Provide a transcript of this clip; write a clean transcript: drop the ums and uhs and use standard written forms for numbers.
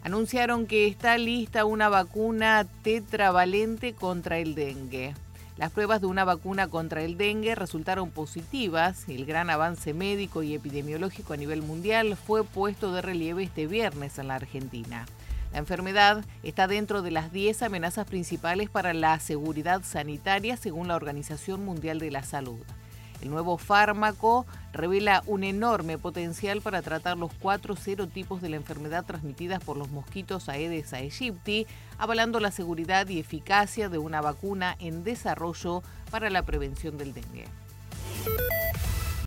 Anunciaron que está lista una vacuna tetravalente contra el dengue. Las pruebas de una vacuna contra el dengue resultaron positivas y el gran avance médico y epidemiológico a nivel mundial fue puesto de relieve este viernes en la Argentina. La enfermedad está dentro de las 10 amenazas principales para la seguridad sanitaria según la Organización Mundial de la Salud. El nuevo fármaco revela un enorme potencial para tratar los 4 serotipos de la enfermedad transmitidas por los mosquitos Aedes aegypti, avalando la seguridad y eficacia de una vacuna en desarrollo para la prevención del dengue.